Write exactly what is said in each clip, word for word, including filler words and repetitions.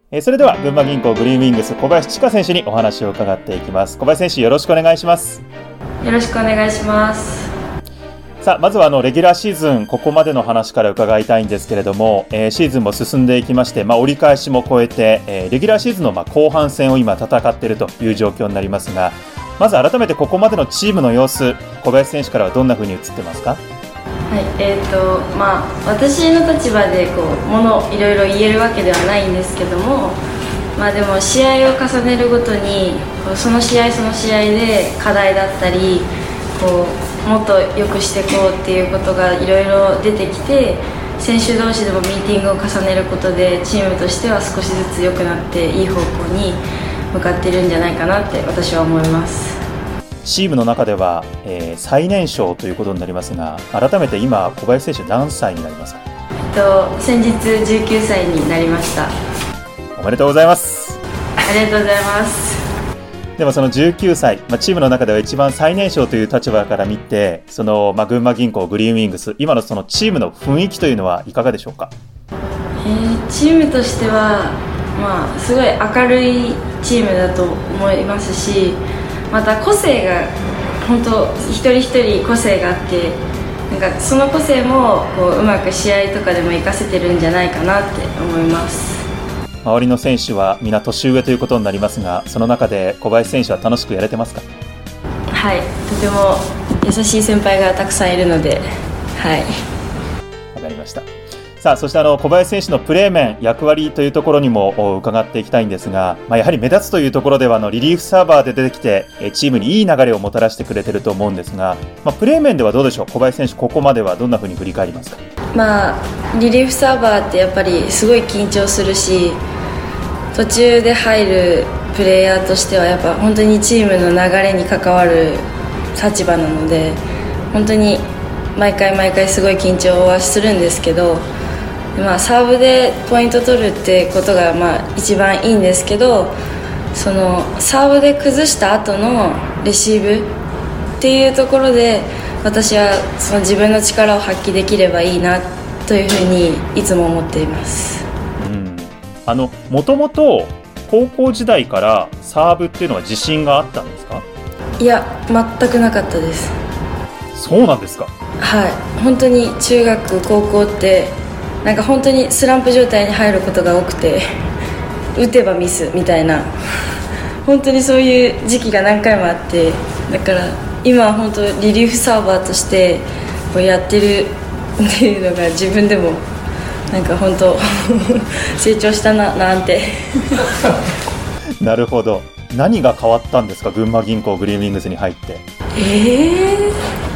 えー、それでは群馬銀行グリーンウィングス小林千佳選手にお話を伺っていきます。小林選手、よろしくお願いします。 よろしくお願いします。 さあ、まずはあのレギュラーシーズンここまでの話から伺いたいんですけれども、えー、シーズンも進んでいきまして、まあ、折り返しも超えて、えー、レギュラーシーズンのまあ後半戦を今戦っているという状況になりますが、まず改めてここまでのチームの様子、小林選手からはどんな風に映ってますか？ はい、えーとまあ、私の立場でこうものいろいろ言えるわけではないんですけども、まあ、でも試合を重ねるごとにこうその試合その試合で課題だったりこうもっと良くしていこうっていうことがいろいろ出てきて、選手同士でもミーティングを重ねることでチームとしては少しずつ良くなっていい方向に向かっているんじゃないかなって私は思います。 チームの中では、えー、最年少ということになりますが、改めて今小林選手何歳になりますか？ えっと、先日じゅうきゅうさいになりました。 おめでとうございます。 ありがとうございます。 でもそのじゅうきゅうさい、まあ、チームの中では一番最年少という立場から見て、その、まあ、群馬銀行グリーンウィングス今のそのチームの雰囲気というのはいかがでしょうか？ えー、チームとしては、まあ、すごい明るいチームだと思いますし、また個性が本当一人一人個性があって、なんかその個性もこううまく試合とかでも活かせてるんじゃないかなって思います。 周りの選手は皆年上ということになりますが、その中で小林選手は楽しくやれてますか？ はい、とても優しい先輩がたくさんいるので、はい、 わかりました。さあ、そしてあの小林選手のプレー面、役割というところにも伺っていきたいんですが、まあ、やはり目立つというところではあのリリーフサーバーで出てきてチームにいい流れをもたらしてくれてると思うんですが、まあ、プレー面ではどうでしょう？小林選手、ここまではどんなふうに振り返りますか？ まあ、リリーフサーバーってやっぱりすごい緊張するし、途中で入るプレイヤーとしてはやっぱ本当にチームの流れに関わる立場なので、本当に毎回毎回すごい緊張はするんですけど、まあ、サーブでポイント取るってことがまあ一番いいんですけど、そのサーブで崩した後のレシーブっていうところで私はその自分の力を発揮できればいいなというふうにいつも思っています。 うん、あのもともと高校時代からサーブっていうのは自信があったんですか？ いや、全くなかったです。 そうなんですか？ はい、本当に中学高校ってなんか本当にスランプ状態に入ることが多くて、打てばミスみたいな本当にそういう時期が何回もあって、だから今は本当リリーフサーバーとしてこうやってるっていうのが自分でもなんか本当成長したななんてなるほど。何が変わったんですか？群馬銀行グリーンウィングスに入って。 え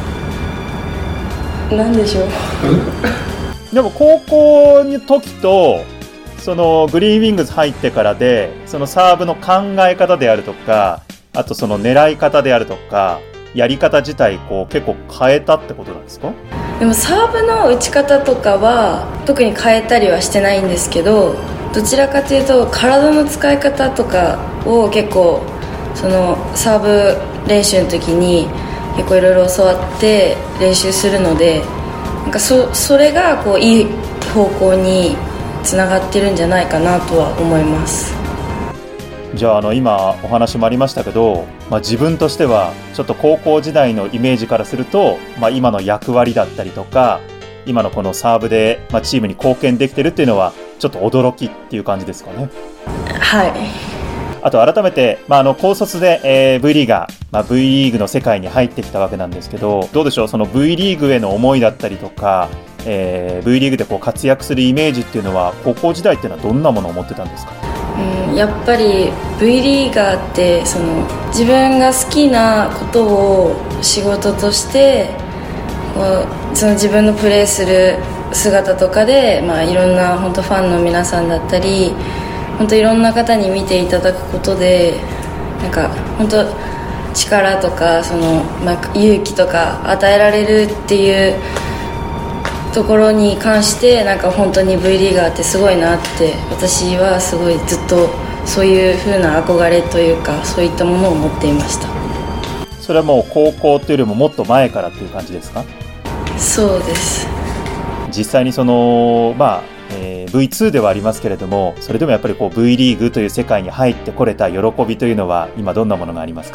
ー、なんでしょうでも高校の時とそのグリーンウィングス入ってからで、そのサーブの考え方であるとか、あとその狙い方であるとか、やり方自体こう結構変えたってことなんですか？ でもサーブの打ち方とかは特に変えたりはしてないんですけど、どちらかというと体の使い方とかを結構そのサーブ練習の時に結構いろいろ教わって練習するので、なんか そ, それがこういい方向につながってるんじゃないかなとは思います。 じゃあ、あの今お話もありましたけど、まあ、自分としてはちょっと高校時代のイメージからすると、まあ、今の役割だったりとか今のこのサーブで、まあ、チームに貢献できてるっていうのはちょっと驚きっていう感じですかね。 はい。 あと改めて、まあ、あの高卒で、えー、V リーガー、まあ、V リーグの世界に入ってきたわけなんですけど、どうでしょう、その V リーグへの思いだったりとか、えー、V リーグでこう活躍するイメージっていうのは高校時代っていうのはどんなものを持ってたんですか？ うん、やっぱり V リーガーってその自分が好きなことを仕事としてこうその自分のプレーする姿とかで、まあ、いろんな本当ファンの皆さんだったり本当いろんな方に見ていただくことでなんか本当力とかその、まあ、勇気とか与えられるっていうところに関してなんか本当に V リーガーってすごいなって私はすごいずっとそういう風な憧れというかそういったものを持っていました。 それはもう高校というよりももっと前からっていう感じですか？ そうです。 実際にその、まあ、 えー、ブイツー ではありますけれども、それでもやっぱりこう V リーグという世界に入ってこれた喜びというのは今どんなものがありますか？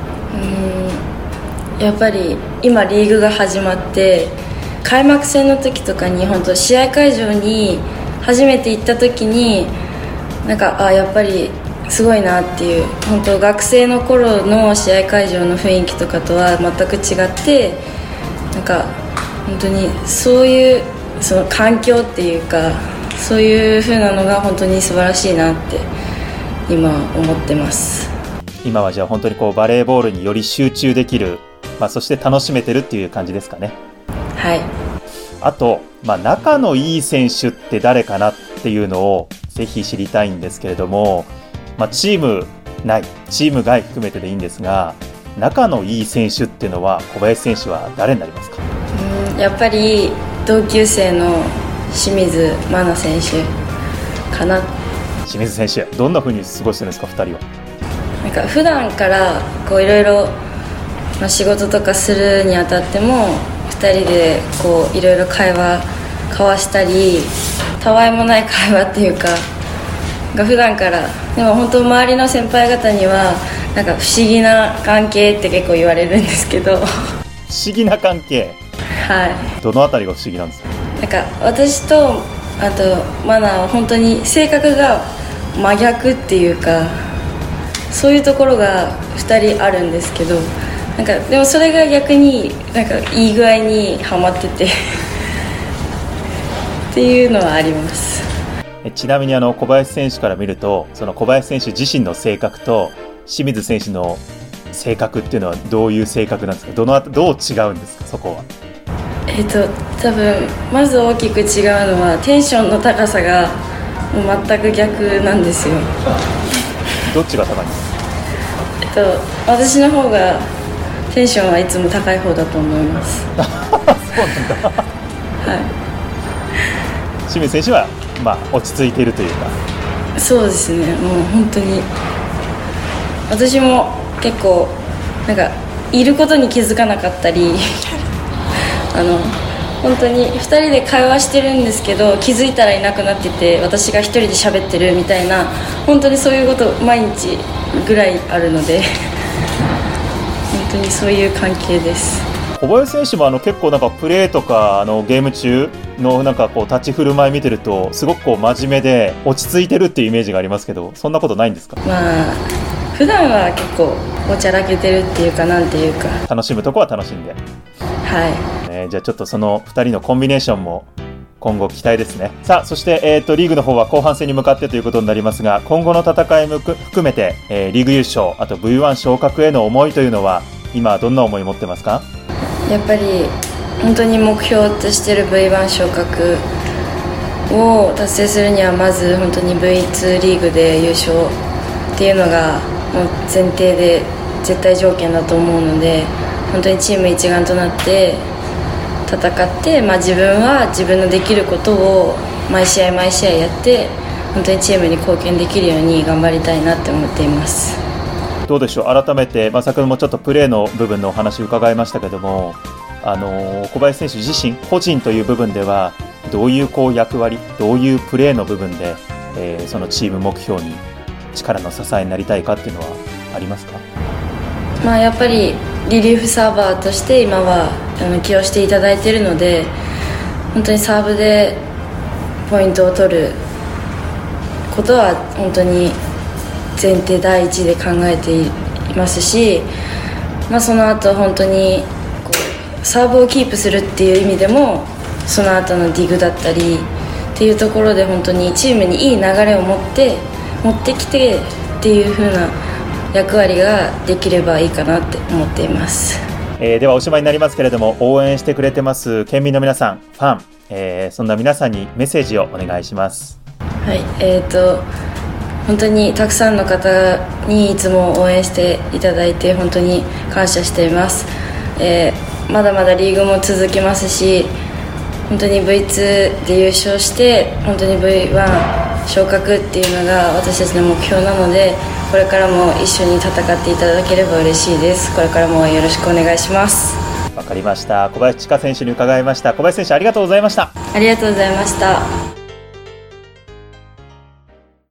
うーんやっぱり今リーグが始まって開幕戦の時とかに本当試合会場に初めて行った時になんかあやっぱりすごいなっていう、本当学生の頃の試合会場の雰囲気とかとは全く違って、なんか本当にそういうその環境っていうかそういう風なのが本当に素晴らしいなって今思ってます。 今はじゃあ本当にこうバレーボールにより集中できる、まあ、そして楽しめてるっていう感じですかね。 はい。 あと、まあ、仲のいい選手って誰かなっていうのをぜひ知りたいんですけれども、まあ、チーム内チーム外含めてでいいんですが、仲のいい選手っていうのは小林選手は誰になりますか？ うんやっぱり同級生の清水愛菜選手かな。 清水選手、どんな風に過ごしてるんですか、ふたりは。 なんか普段からこういろいろまあ仕事とかするにあたってもふたりでこういろいろ会話交わしたり、たわいもない会話っていうかが普段から、でも本当周りの先輩方にはなんか不思議な関係って結構言われるんですけど不思議な関係、 はい。 どのあたりが不思議なんですか？ なんか私とあとマナは本当に性格が真逆っていうか、そういうところがふたりあるんですけど、なんかでもそれが逆になんかいい具合にハマっててっていうのはあります。 ちなみにあの小林選手から見ると、その小林選手自身の性格と清水選手の性格っていうのはどういう性格なんですか？どのどう違うんですか、そこは。 えっと多分まず大きく違うのはテンションの高さがもう全く逆なんですよ。 どっちが高いんですか？ えっと私の方がテンションはいつも高い方だと思いますそうなんだはい。 清水選手はまあ落ち着いているというか。 そうですね、もう本当に私も結構なんかいることに気づかなかったりあの本当にふたりで会話してるんですけど気づいたらいなくなってて、私が一人で喋ってるみたいな、本当にそういうこと毎日ぐらいあるので本当にそういう関係です。 小林選手もあの結構なんかプレーとかあのゲーム中のなんかこう立ち振る舞い見てるとすごくこう真面目で落ち着いてるっていうイメージがありますけど、そんなことないんですか？ まあ普段は結構おちゃらけてるっていうか、なんていうか楽しむとこは楽しんで、 はい、 えー、じゃあちょっとそのふたりのコンビネーションも今後期待ですね。さあそして、えー、とリーグの方は後半戦に向かってということになりますが、今後の戦いも含めて、えー、リーグ優勝、あと ブイワン 昇格への思いというのは今どんな思いを持ってますか？ やっぱり本当に目標としている ブイワン 昇格を達成するにはまず本当に ブイツー リーグで優勝っていうのがもう前提で絶対条件だと思うので、本当にチーム一丸となって戦って、まあ、自分は自分のできることを毎試合毎試合やって本当にチームに貢献できるように頑張りたいなって思っています。 どうでしょう、改めて、まあ、先ほどもちょっとプレーの部分のお話を伺いましたけども、あのー、小林選手自身個人という部分ではどういうこう役割、どういうプレーの部分で、えー、そのチーム目標に力の支えになりたいかっていうのはありますか？ まあ、やっぱりリリーフサーバーとして今はあの起用していただいているので、本当にサーブでポイントを取ることは本当に前提第一で考えていますし、まあ、その後本当にこうサーブをキープするっていう意味でもその後のディグだったりっていうところで本当にチームにいい流れを持って持ってきてっていう風な役割ができればいいかなって思っています。 えー、ではおしまいになりますけれども、応援してくれてます県民の皆さん、ファン、えー、そんな皆さんにメッセージをお願いします。 はい、えーと本当にたくさんの方にいつも応援していただいて本当に感謝しています。えー、まだまだリーグも続きますし、本当に ブイツー で優勝して本当に ブイワン 昇格っていうのが私たちの目標なので、これからも一緒に戦っていただければ嬉しいです。これからもよろしくお願いします。 わかりました。小林千佳選手に伺いました。小林選手、ありがとうございました。 ありがとうございました。